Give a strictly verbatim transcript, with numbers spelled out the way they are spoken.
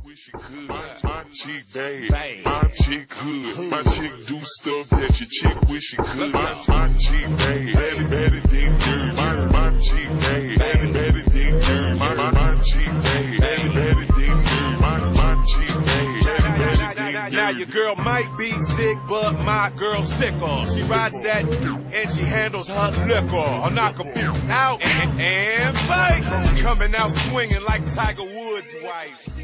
wish you could. My, my chick bad, bad, my chick hood. My chick do stuff that your chick wish you could. My, my chick bad, bad, bad, ding, dirt. My, my chick bad, bad, bad, ding, dirt. My, my, my chick bad, bad, bad, ding, dirt. My, my chick bad, bad, bad, ding, dirt. Now your girl might be sick, but my girl's sicker. She rides that and she handles her liquor. I'll knock a bitch out and, and bite. Coming out swinging like Tiger Woods' wife.